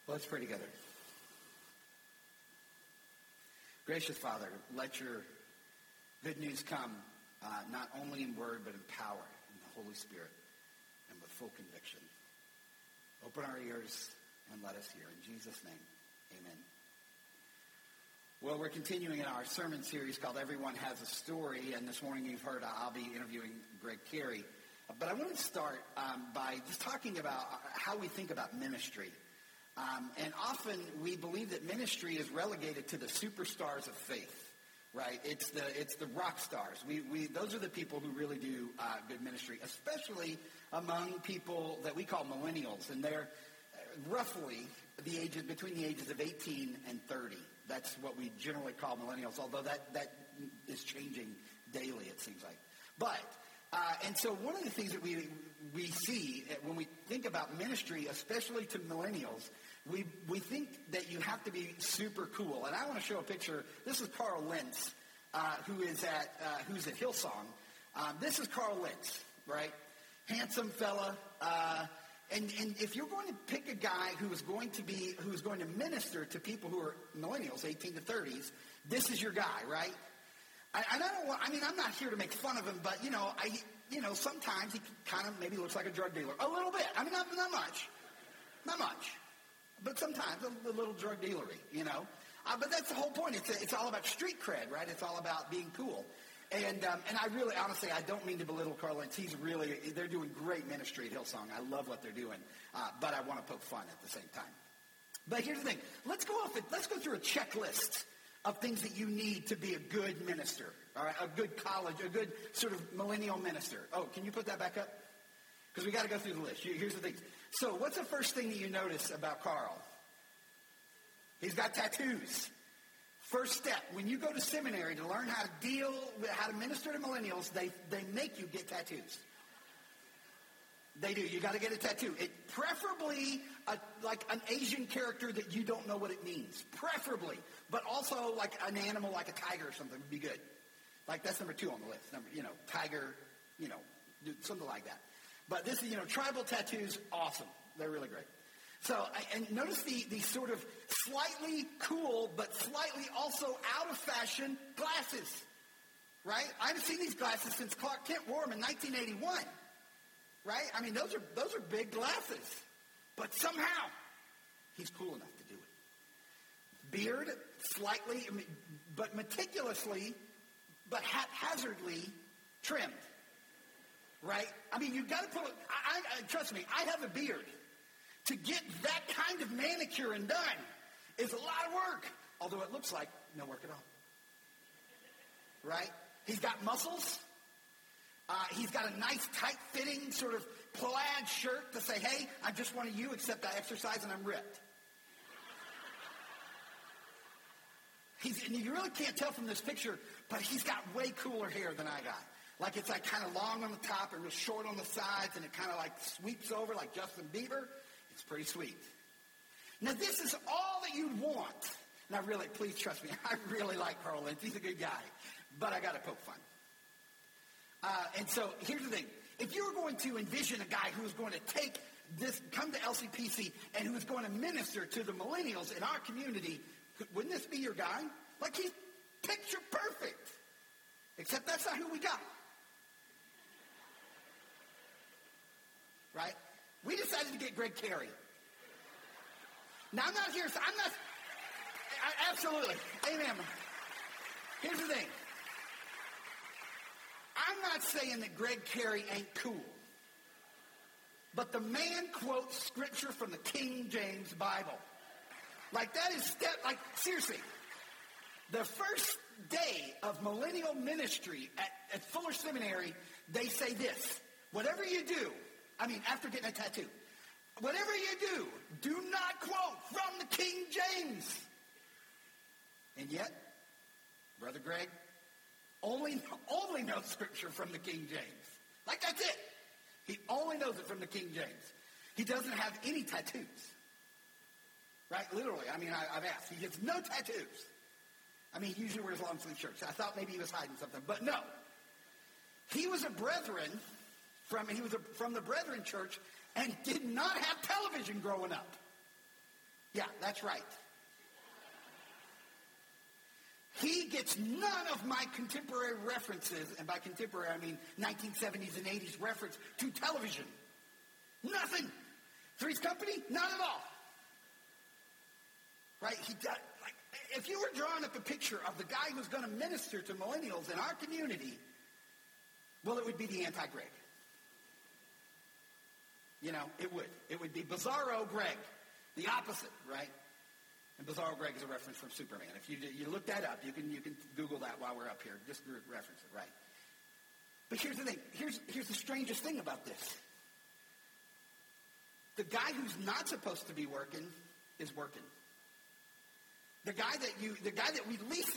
Let's pray together. Gracious Father, let your good news come not only in word but in power, in the Holy Spirit, and with full conviction. Open our ears and let us hear. In Jesus' name, amen. Well, we're continuing in our sermon series called Everyone Has a Story, and this morning you've heard I'll be interviewing Greg Carey. But I want to start by just talking about how we think about ministry. And often we believe that ministry is relegated to the superstars of faith, right? It's the rock stars. Those are the people who really do good ministry, especially among people that we call millennials, and they're roughly between the ages of 18 and 30. That's what we generally call millennials, although that is changing daily, it seems like. But and so one of the things that we see when we think about ministry, especially to millennials, we think that you have to be super cool. And I want to show a picture. This is Carl Lentz, who's at Hillsong. This is Carl Lentz, right? Handsome fella. And if you're going to pick a guy who's going to minister to people who are millennials, 18 to 30s, this is your guy, right? I'm not here to make fun of him, but sometimes he kind of maybe looks like a drug dealer, a little bit. I mean, not much, but sometimes a little drug dealery, But that's the whole point. It's all about street cred, right? It's all about being cool. And I really, honestly, I don't mean to belittle Carl Lentz. They're doing great ministry at Hillsong. I love what they're doing, but I want to poke fun at the same time. But here's the thing. Let's go through a checklist of things that you need to be a good minister, all right? A good sort of millennial minister. Oh, can you put that back up? Because we got to go through the list. Here's the thing. So what's the first thing that you notice about Carl? He's got tattoos. First step, when you go to seminary to learn how to minister to millennials, they make you get tattoos. They do. You got to get a tattoo. Preferably like an Asian character that you don't know what it means. Preferably. But also like an animal like a tiger or something would be good. Like that's number 2 on the list. Tiger, something like that. But this is, tribal tattoos, awesome. They're really great. So, and notice the sort of slightly cool, but slightly also out of fashion glasses, right? I haven't seen these glasses since Clark Kent wore them in 1981, right? I mean, those are big glasses, but somehow he's cool enough to do it. Beard, slightly, but meticulously, but haphazardly trimmed, right? I mean, you've got to put it, trust me, I have a beard. To get that kind of manicure and done is a lot of work, although it looks like no work at all. Right? He's got muscles. He's got a nice, tight-fitting sort of plaid shirt to say, hey, I'm just one of you, except I exercise and I'm ripped. And you really can't tell from this picture, but he's got way cooler hair than I got. Like it's like kind of long on the top and real short on the sides, and it kind of like sweeps over like Justin Bieber. It's pretty sweet. Now, this is all that you'd want. Now, really, please trust me. I really like Carl Lentz. He's a good guy. But I got to poke fun. And so here's the thing. If you were going to envision a guy who was going to come to LCPC and who was going to minister to the millennials in our community, wouldn't this be your guy? Like he's picture perfect. Except that's not who we got. Right? We decided to get Greg Carey. Now, absolutely. Amen. Here's the thing. I'm not saying that Greg Carey ain't cool. But the man quotes scripture from the King James Bible. Like that is, seriously. The first day of millennial ministry at Fuller Seminary, they say this. Whatever you do, after getting a tattoo, whatever you do not quote from the King James. And yet, Brother Greg only knows scripture from the King James. Like that's it. He only knows it from the King James. He doesn't have any tattoos. Right? Literally. I've asked. He gets no tattoos. He usually wears long sleeve shirts. I thought maybe he was hiding something, but no. He was from the Brethren Church and did not have television growing up. Yeah, that's right. He gets none of my contemporary references, and by contemporary I mean 1970s and 80s reference to television. Nothing. Three's Company? Not at all. Right? He does, like, if you were drawing up a picture of the guy who's going to minister to millennials in our community, well, it would be the anti-Greg. You know, it would. It would be Bizarro Greg, the opposite, right? And Bizarro Greg is a reference from Superman. If you look that up, you can Google that while we're up here. Just reference it, right? But here's the thing. Here's the strangest thing about this. The guy who's not supposed to be working is working. The guy that we least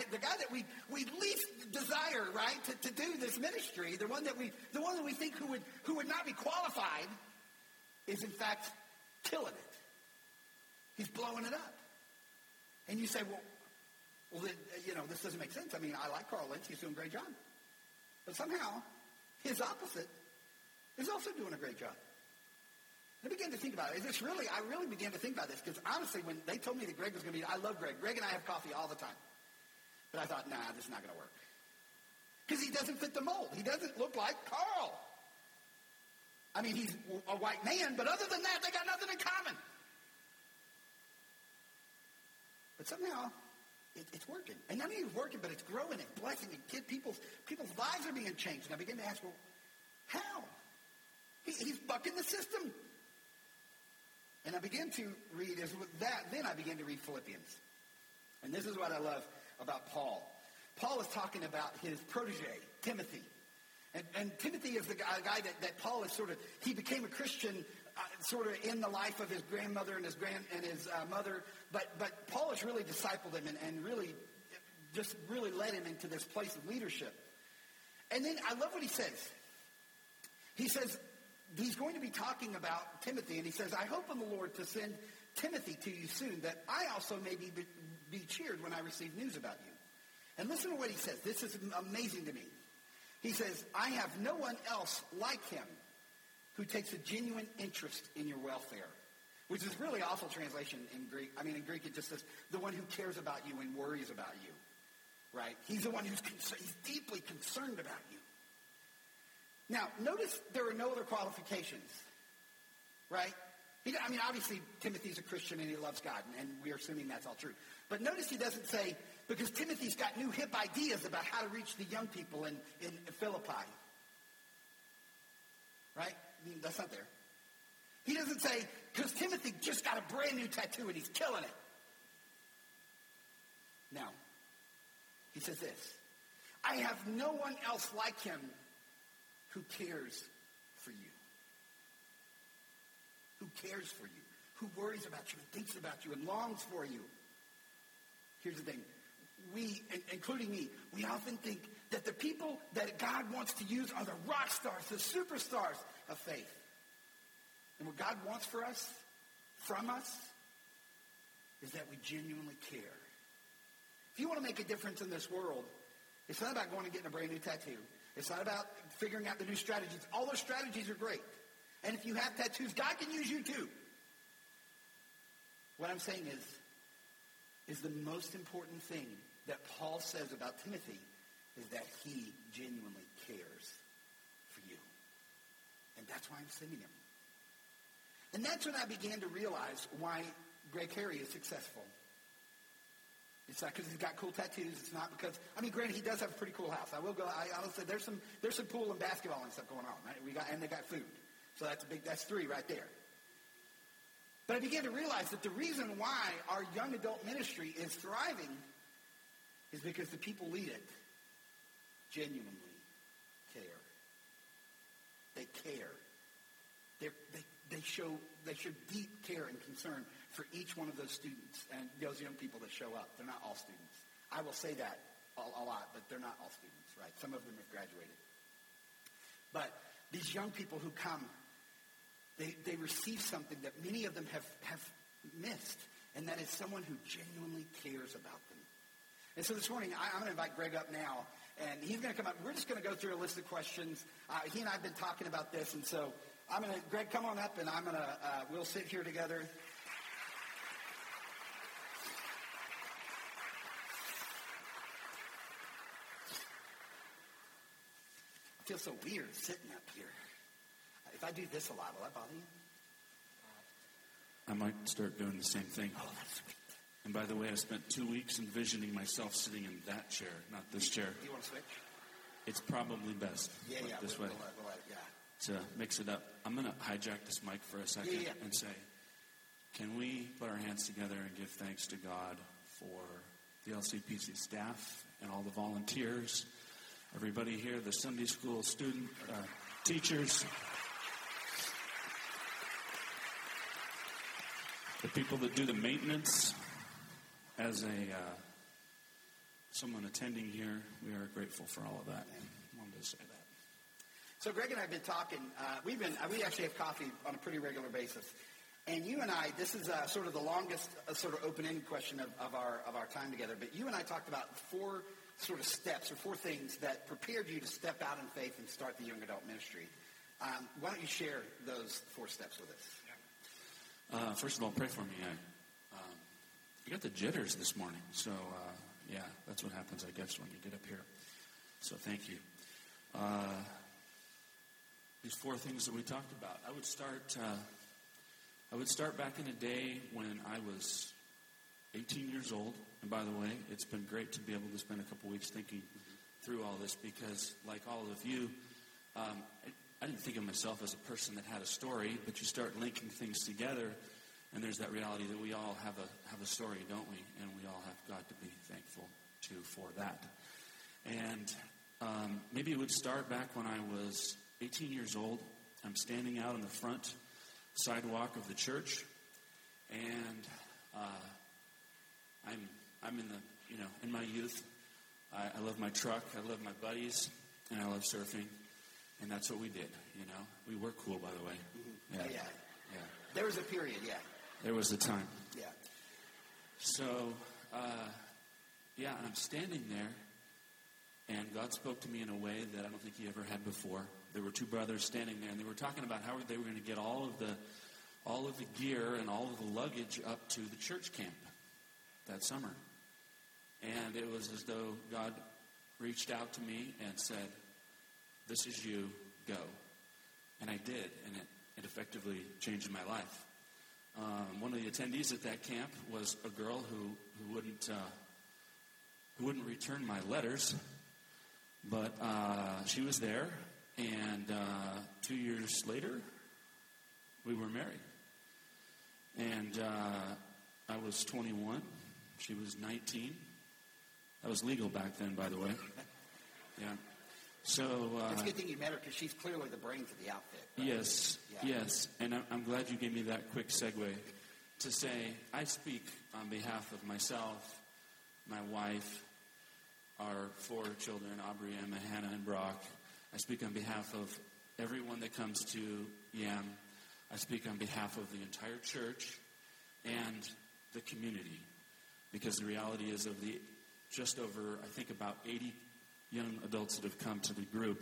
desire, right, to do this ministry, the one that we think who would not be qualified, is in fact killing it. He's blowing it up. And you say, well, this doesn't make sense. I mean, I like Carl Lentz. He's doing a great job. But somehow, his opposite is also doing a great job. I began to think about it. I really began to think about this because honestly, when they told me that Greg was going to be, I love Greg. Greg and I have coffee all the time. But I thought, nah, this is not going to work. Because he doesn't fit the mold. He doesn't look like Carl. I mean, he's a white man, but other than that, they got nothing in common. But somehow, it's working. And not only is it working, but it's growing and blessing. And people's lives are being changed. And I began to ask, well, how? He's bucking the system. And I began to read, then I began to read Philippians. And this is what I love about Paul. Paul is talking about his protege, Timothy. And Timothy is the guy that Paul is he became a Christian in the life of his grandmother and his mother. But Paul has really discipled him and really led him into this place of leadership. And then I love what he says. He says, he's going to be talking about Timothy, and he says, I hope in the Lord to send Timothy to you soon, that I also may be cheered when I receive news about you. And listen to what he says. This is amazing to me. He says, I have no one else like him who takes a genuine interest in your welfare, which is really awful translation in Greek. I mean, in Greek it just says, the one who cares about you and worries about you, right? He's the one he's deeply concerned about you. Now, notice there are no other qualifications, right? Obviously, Timothy's a Christian and he loves God, and we're assuming that's all true. But notice he doesn't say, because Timothy's got new hip ideas about how to reach the young people in Philippi. Right? That's not there. He doesn't say, because Timothy just got a brand new tattoo and he's killing it. No. He says this, I have no one else like him who cares for you. Who cares for you. Who worries about you and thinks about you and longs for you. Here's the thing. We, including me, we often think that the people that God wants to use are the rock stars, the superstars of faith. And what God wants for us, from us, is that we genuinely care. If you want to make a difference in this world, it's not about going and getting a brand new tattoo. It's not about figuring out the new strategies. All those strategies are great. And if you have tattoos, God can use you too. What I'm saying is the most important thing that Paul says about Timothy is that he genuinely cares for you. And that's why I'm sending him. And that's when I began to realize why Greg Carey is successful. It's not because he's got cool tattoos. It's not because, granted, he does have a pretty cool house. I will say there's some pool and basketball and stuff going on, right? And they got food. So that's three right there. But I began to realize that the reason why our young adult ministry is thriving is because the people lead it genuinely care. They care. They show deep care and concern for each one of those students and those young people that show up. They're not all students. I will say that a lot, but they're not all students, right? Some of them have graduated. But these young people who come, they receive something that many of them have missed, and that is someone who genuinely cares about them. And so this morning, I'm going to invite Greg up now, and he's going to come up. We're just going to go through a list of questions. He and I have been talking about this, and so Greg, come on up, and we'll sit here together. feel so weird sitting up here. If I do this a lot, will that bother you? I might start doing the same thing. Oh, that's sweet. And by the way, I spent 2 weeks envisioning myself sitting in that chair, not this chair. Do you want to switch? It's probably best this way. We'll To mix it up. I'm going to hijack this mic for a second and say, can we put our hands together and give thanks to God for the LCPC staff and all the volunteers, everybody here, the Sunday school student, teachers, the people that do the maintenance. As someone attending here, we are grateful for all of that. I wanted to say that. So Greg and I have been talking. We actually have coffee on a pretty regular basis. And you and I, this is sort of the longest sort of open-ended question of our time together. But you and I talked about 4 sort of steps or 4 things that prepared you to step out in faith and start the young adult ministry. Why don't you share those 4 steps with us? First of all, pray for me. I got the jitters this morning. So, that's what happens, I guess, when you get up here. So thank you. These 4 things that we talked about. I would start back in a day when I was 18 years old. And by the way, it's been great to be able to spend a couple weeks thinking through all this because, like all of you, I didn't think of myself as a person that had a story, but you start linking things together, and there's that reality that we all have a story, don't we? And we all have God to be thankful to for that. And maybe it would start back when I was 18 years old. I'm standing out on the front sidewalk of the church, and I'm in the in my youth. I love my truck. I love my buddies, and I love surfing, and that's what we did. We were cool, by the way. Mm-hmm. Yeah. There was a period. Yeah. There was a time. Yeah. So, and I'm standing there, and God spoke to me in a way that I don't think He ever had before. There were 2 brothers standing there, and they were talking about how they were going to get all of the gear and all of the luggage up to the church camp that summer. And it was as though God reached out to me and said, "This is you, go." And I did, and it effectively changed my life. One of the attendees at that camp was a girl who wouldn't return my letters, but she was there, and 2 years later, we were married. And I was 21, she was 19. That was legal back then, by the way. Yeah. So it's a good thing you met her because she's clearly the brains of the outfit. Right? Yes. And I'm glad you gave me that quick segue to say I speak on behalf of myself, my wife, our 4 children, Aubrey, Emma, Hannah, and Brock. I speak on behalf of everyone that comes to YAM. I speak on behalf of the entire church and the community, because the reality is of the just over, I think, about 80 young adults that have come to the group,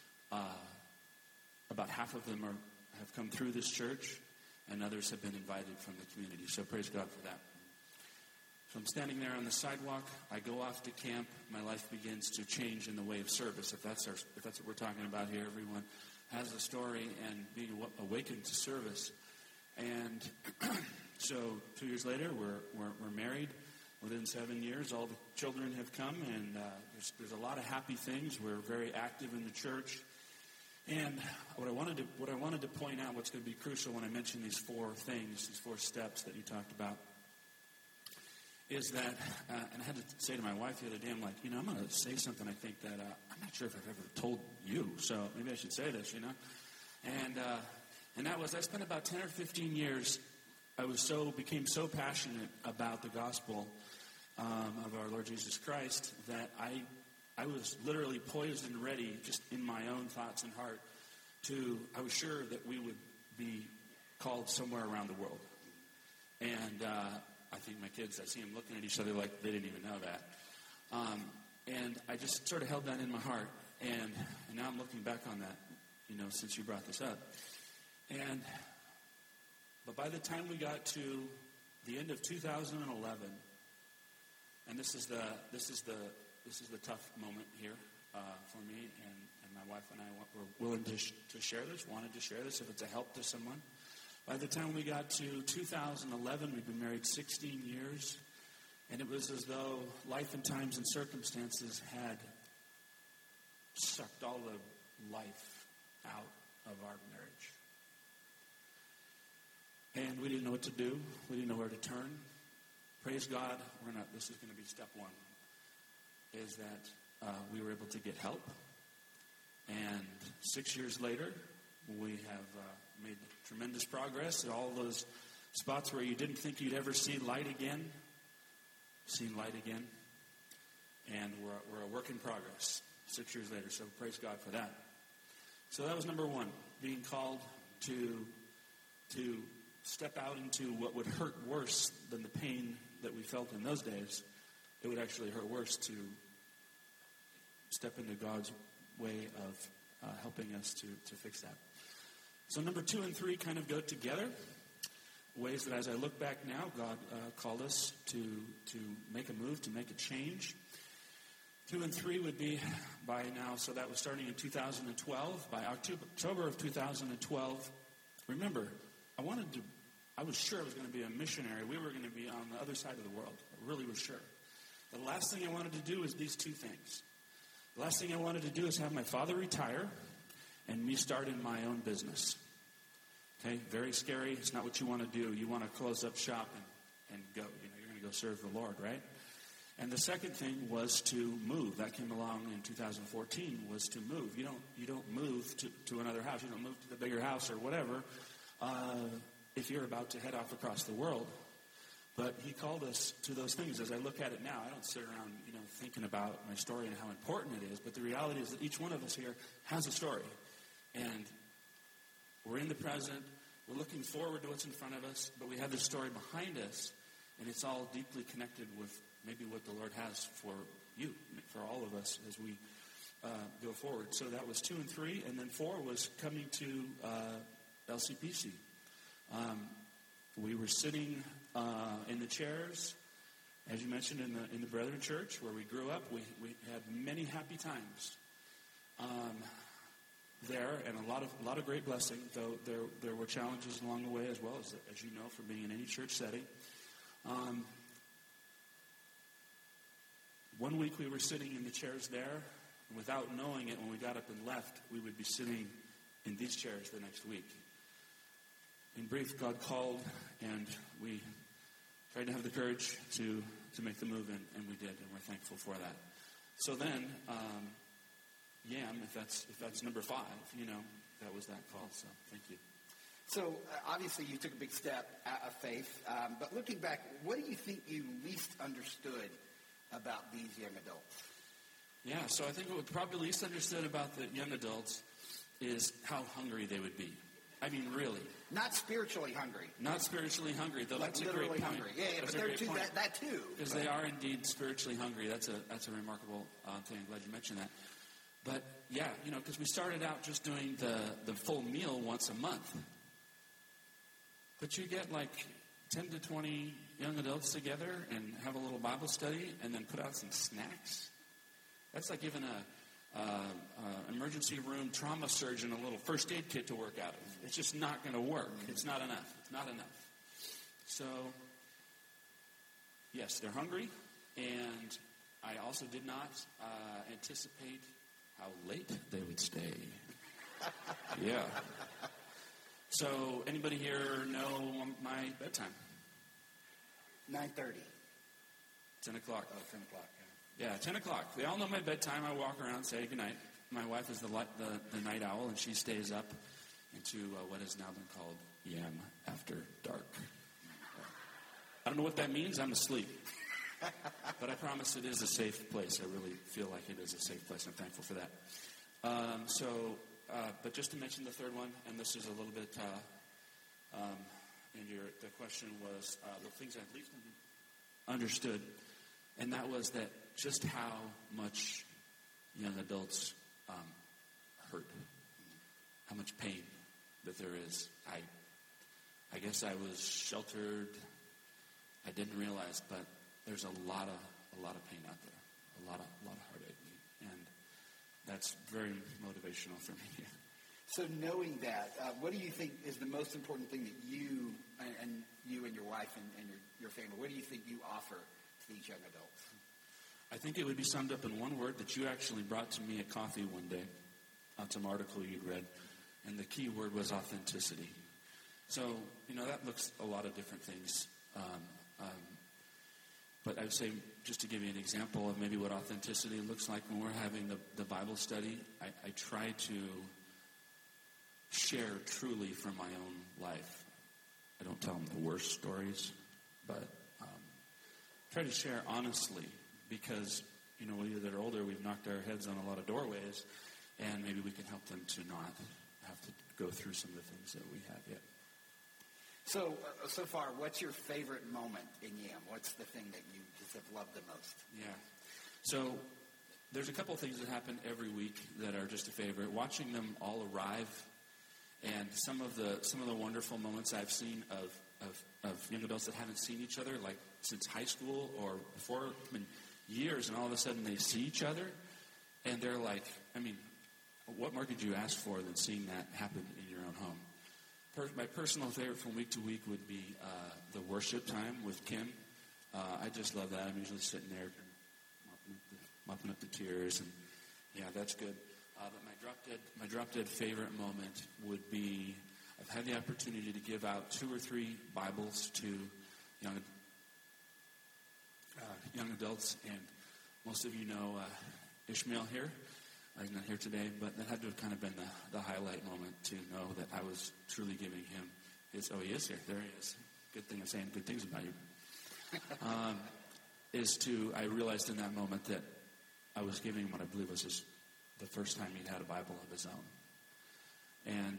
about half of them have come through this church, and others have been invited from the community. So praise God for that. So I'm standing there on the sidewalk. I go off to camp. My life begins to change in the way of service. If that's what we're talking about here, everyone has a story and being awakened to service. And so 2 years later, we're married. Within 7 years, all the children have come, and there's a lot of happy things. We're very active in the church. And what I wanted to point out, what's going to be crucial when I mention these 4 things, these 4 steps that you talked about, is that, and I had to say to my wife the other day, I'm like, I'm going to say something I think that I'm not sure if I've ever told you, so maybe I should say this, And that was, I spent about 10 or 15 years, became so passionate about the gospel of our Lord Jesus Christ that I was literally poised and ready, just in my own thoughts and heart, I was sure that we would be called somewhere around the world. And I think my kids, I see them looking at each other like they didn't even know that. And I just sort of held that in my heart. And now I'm looking back on that, since you brought this up. But by the time we got to the end of 2011, and this is the tough moment here for me and And my wife and I were willing to share this, wanted to share this if it's a help to someone. By the time we got to 2011, we'd been married 16 years. And it was as though life and times and circumstances had sucked all the life out of our marriage. And we didn't know what to do. We didn't know where to turn. Praise God, this is going to be step one, is that we were able to get help. And 6 years later, we have made tremendous progress. All those spots where you didn't think you'd ever see light again, seen light again. And we're a work in progress 6 years later. So praise God for that. So that was number one, being called to step out into what would hurt worse than the pain that we felt in those days. It would actually hurt worse to step into God's way of helping us to fix that. So number 2 and 3 kind of go together. Ways that as I look back now, God called us to make a move, to make a change. 2 and 3 would be by now, so that was starting in 2012. By October of 2012, remember, I was sure I was going to be a missionary. We were going to be on the other side of the world. I really was sure. The last thing I wanted to do is these two things. The last thing I wanted to do is have my father retire and me start in my own business. Okay, very scary. It's not what you want to do. You want to close up shop and go. You're going to go serve the Lord, right? And the second thing was to move. That came along in 2014, was to move. You don't move to another house. You don't move to the bigger house or whatever if you're about to head off across the world. But he called us to those things. As I look at it now, I don't sit around, thinking about my story and how important it is. But the reality is that each one of us here has a story. And we're in the present. We're looking forward to what's in front of us. But we have this story behind us. And it's all deeply connected with maybe what the Lord has for you, for all of us as we go forward. So that was 2 and 3. And then 4 was coming to LCPC. We were sitting in the chairs, as you mentioned, in the Brethren Church where we grew up. We had many happy times there, and a lot of great blessing. Though there were challenges along the way as well, as you know, from being in any church setting. One week we were sitting in the chairs there, and without knowing it, when we got up and left, we would be sitting in these chairs the next week. In brief, God called, and we tried to have the courage to make the move, and we did, and we're thankful for that. So then, Yam, if that's number 5, that was that call. So thank you. So obviously you took a big step of faith, but looking back, what do you think you least understood about these young adults? Yeah, so I think what we probably least understood about the young adults is how hungry they would be. I mean, really. Not spiritually hungry. Not spiritually hungry, though. That's a great point. Hungry. Yeah, but they're too, that too. Because they are indeed spiritually hungry. That's a remarkable thing. I'm glad you mentioned that. But, yeah, because we started out just doing the full meal once a month. But you get like 10 to 20 young adults together and have a little Bible study and then put out some snacks. That's like giving an emergency room trauma surgeon a little first aid kit to work out of. It's just not going to work. It's not enough. It's not enough. So, yes, they're hungry, and I also did not anticipate how late they would stay. Yeah. So, anybody here know my bedtime? 9:30. 10 o'clock. Oh, 10 o'clock. Yeah, 10 o'clock. They all know my bedtime. I walk around and say goodnight. My wife is the night owl, and she stays up into what has now been called Yam After Dark. I don't know what that means. I'm asleep. But I promise it is a safe place. I really feel like it is a safe place. I'm thankful for that. But just to mention the third one, and this is a little bit, and the question was the things I've least understood, and that was that just how much young adults hurt, how much pain that there is. I guess I was sheltered. I didn't realize, but there's a lot of pain out there, a lot of heartache, and that's very motivational for me. So knowing that, what do you think is the most important thing that you and your wife and your family, what do you think you offer to these young adults? I think it would be summed up in one word that you actually brought to me at coffee one day, some article you'd read, and the key word was authenticity. So, that looks a lot of different things. But I would say, just to give you an example of maybe what authenticity looks like when we're having the Bible study, I try to share truly from my own life. I don't tell them the worst stories, but try to share honestly because, when they're older, we've knocked our heads on a lot of doorways, and maybe we can help them to not have to go through some of the things that we have yet. So far, what's your favorite moment in YAM? What's the thing that you just have loved the most? Yeah. So there's a couple of things that happen every week that are just a favorite. Watching them all arrive, and some of the wonderful moments I've seen of young adults that haven't seen each other, like since high school or before, years, and all of a sudden they see each other, and they're like, what more could you ask for than seeing that happen in your own home? My personal favorite from week to week would be the worship time with Kim. I just love that. I'm usually sitting there mopping up the tears, and yeah, that's good. But my drop-dead favorite moment would be I've had the opportunity to give out 2 or 3 Bibles to young adults, and most of you know Ishmael here. He's not here today, but that had to have kind of been the highlight moment to know that I was truly giving him his, he is here. There he is. Good thing I'm saying good things about you. I realized in that moment that I was giving him what I believe was the first time he'd had a Bible of his own. And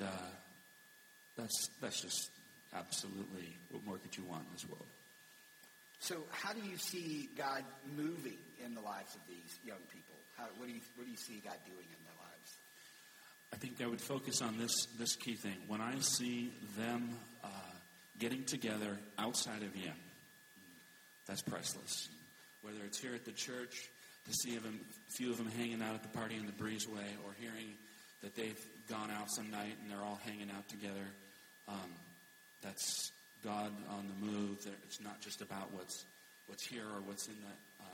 that's just absolutely, what more could you want in this world? So how do you see God moving in the lives of these young people? What do you see God doing in their lives? I think I would focus on this key thing. When I see them getting together outside of YAM, that's priceless. Whether it's here at the church, to see a few of them hanging out at the party in the Breezeway, or hearing that they've gone out some night and they're all hanging out together, that's God on the move. It's not just about what's here or what's in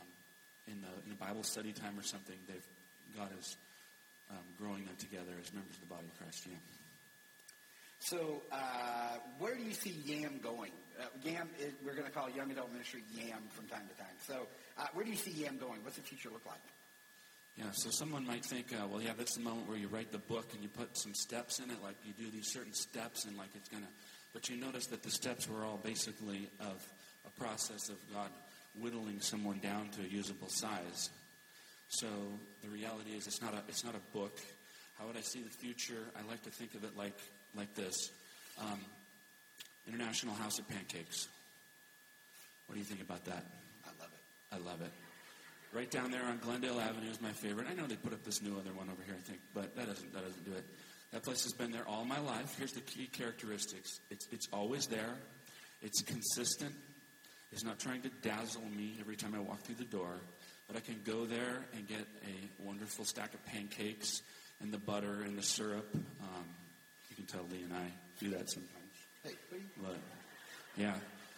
the Bible study time or something. God is growing them together as members of the body of Christ. YAM. So where do you see YAM going? YAM, we're going to call Young Adult Ministry YAM from time to time. So where do you see YAM going? What's the future look like? Yeah, so someone might think, that's the moment where you write the book and you put some steps in it, like you do these certain steps and like it's going to... But you notice that the steps were all basically of a process of God whittling someone down to a usable size. So the reality is it's not a book. How would I see the future? I like to think of it like this. International House of Pancakes. What do you think about that? I love it. Right down there on Glendale Avenue is my favorite. I know they put up this new other one over here, I think, but that doesn't do it. That place has been there all my life. Here's the key characteristics. It's always there. It's consistent. It's not trying to dazzle me every time I walk through the door. But I can go there and get a wonderful stack of pancakes and the butter and the syrup. You can tell Lee and I do that sometimes. Hey, please. But, yeah.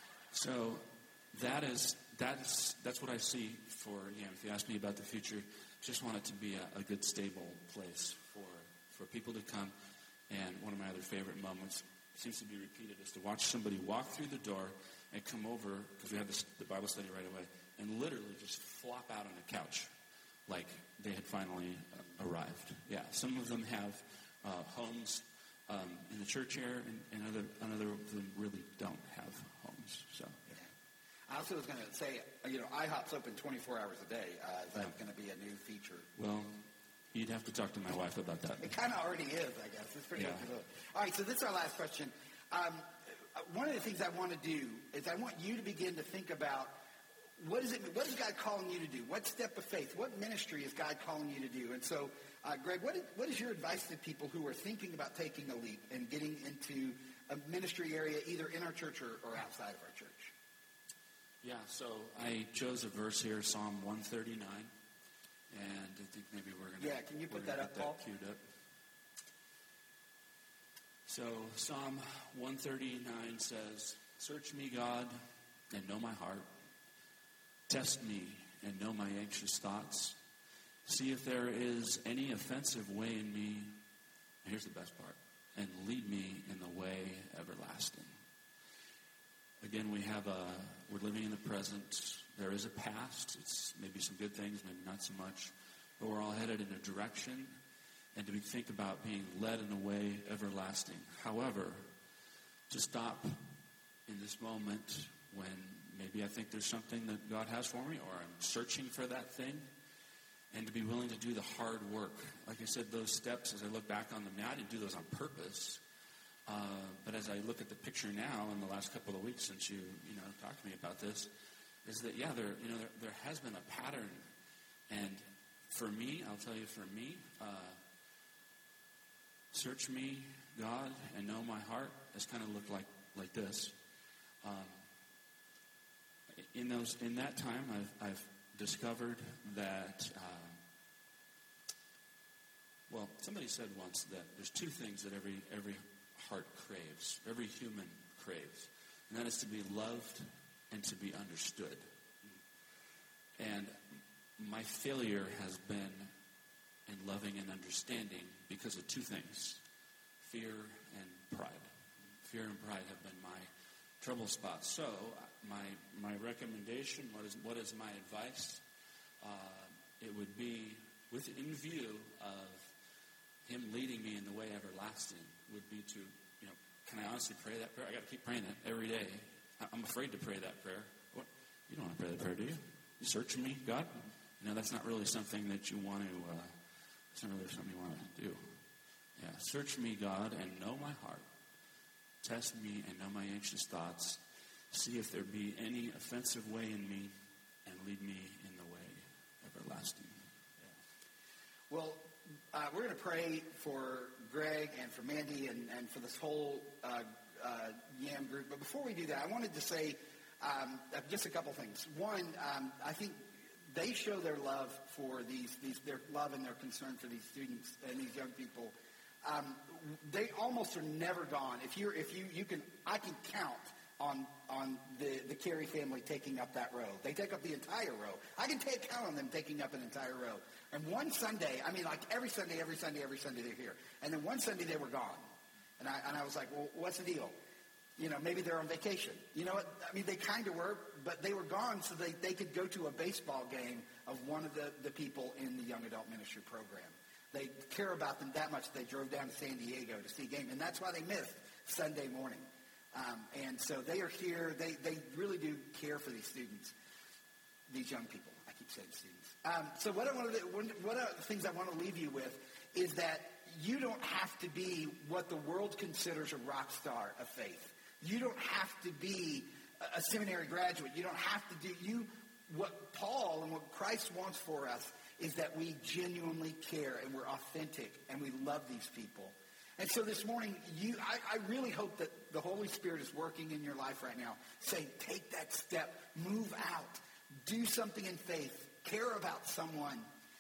So that's what I see for YAM. If you ask me about the future, just want it to be a good, stable place for people to come. And one of my other favorite moments seems to be repeated is to watch somebody walk through the door and come over, because we had the Bible study right away, and literally just flop out on a couch like they had finally arrived. Yeah, some of them have homes in the church here, and other of them really don't have homes. So. I also was going to say, IHOP's open 24 hours a day. Is that going to be a new feature? Well, you'd have to talk to my wife about that. It kind of already is, I guess. It's pretty up to do it. All right, so this is our last question. One of the things I want to do is I want you to begin to think about what is God calling you to do? What step of faith? What ministry is God calling you to do? And so, Greg, what is your advice to people who are thinking about taking a leap and getting into a ministry area either in our church or outside of our church? Yeah, so I chose a verse here, Psalm 139. And I think maybe we're going to... Yeah, can you put that up, Paul? Queued up. So Psalm 139 says, "Search me, God, and know my heart. Test me and know my anxious thoughts. See if there is any offensive way in me." And here's the best part. "And lead me in the way everlasting." Again, we're living in the present. There is a past. It's maybe some good things, maybe not so much. But we're all headed in a direction. And to think about being led in a way everlasting. However, to stop in this moment when maybe I think there's something that God has for me, or I'm searching for that thing, and to be willing to do the hard work. Like I said, those steps, as I look back on them now, I didn't do those on purpose. But as I look at the picture now in the last couple of weeks since you talked to me about this, is that, there has been a pattern. And for me, I'll tell you, search me, God, and know my heart has kind of looked like this. In that time, I've discovered that, somebody said once that there's two things that every heart craves, every human craves, and that is to be loved and to be understood. And my failure has been in loving and understanding because of two things: fear and pride. Fear and pride have been my trouble spots. So my recommendation, what is my advice? It would be, within view of Him leading me in the way everlasting, would be to, can I honestly pray that prayer? I got to keep praying it every day. I'm afraid to pray that prayer. What? You don't want to pray that prayer, do you? You searching me, God? That's not really something that you want to. It's not really something you want to do. Yeah, search me, God, and know my heart. Test me and know my anxious thoughts. See if there be any offensive way in me, and lead me in the way everlasting. Yeah. Well, we're going to pray for Greg and for Mandy and for this whole YAM group. But before we do that, I wanted to say just a couple things. One, I think they show their love for their love and their concern for these students and these young people. They almost are never gone. I can count on the Carey family taking up that row. They take up the entire row. I can count on them taking up an entire row. And one Sunday, every Sunday they're here. And then one Sunday they were gone. And I was like, well, what's the deal? Maybe they're on vacation. You know what? They kind of were, but they were gone so they could go to a baseball game of one of the people in the Young Adult Ministry program. They care about them that much. They drove down to San Diego to see a game, and that's why they missed Sunday morning. And so they are here. They really do care for these students, these young people. I keep saying students. So one of the things I want to leave you with is that you don't have to be what the world considers a rock star of faith. You don't have to be a seminary graduate. You don't have to do what Paul and what Christ wants for us is that we genuinely care and we're authentic and we love these people. And so this morning, I really hope that the Holy Spirit is working in your life right now. Say, take that step, move out, do something in faith, care about someone.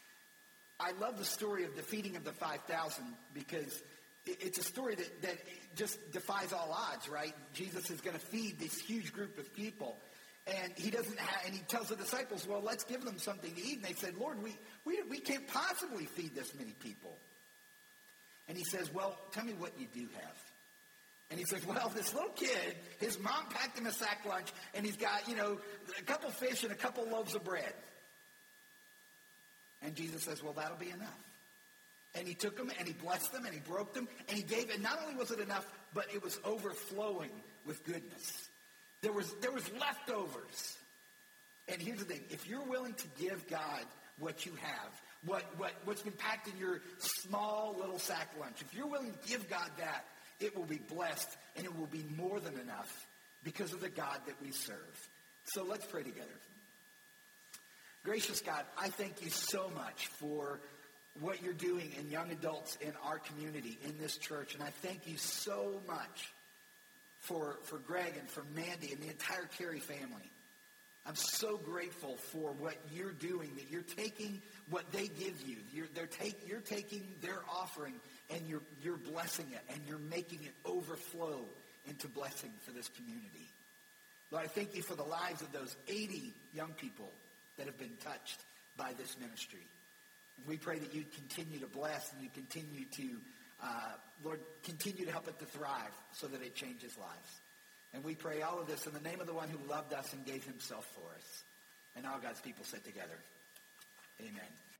I love the story of the feeding of the 5,000 because it's a story that just defies all odds, right? Jesus is going to feed this huge group of people. And he tells the disciples, well, let's give them something to eat. And they said, Lord, we can't possibly feed this many people. And he says, well, tell me what you do have. And he says, well, this little kid, his mom packed him a sack lunch, and he's got, a couple fish and a couple loaves of bread. And Jesus says, well, that'll be enough. And he took them, and he blessed them, and he broke them, and he gave, and not only was it enough, but it was overflowing with goodness. There was leftovers. And here's the thing. If you're willing to give God what you have, what's been packed in your small little sack lunch, if you're willing to give God that, it will be blessed, and it will be more than enough because of the God that we serve. So let's pray together. Gracious God, I thank you so much for what you're doing in young adults in our community, in this church. And I thank you so much for Greg and for Mandy and the entire Carey family. I'm so grateful for what you're doing, that you're taking what they give you. You're taking their offering and you're blessing it, and you're making it overflow into blessing for this community. Lord, I thank you for the lives of those 80 young people that have been touched by this ministry. And we pray that you continue to bless and you continue to, Lord, continue to help it to thrive so that it changes lives. And we pray all of this in the name of the one who loved us and gave himself for us. And all God's people said together, amen.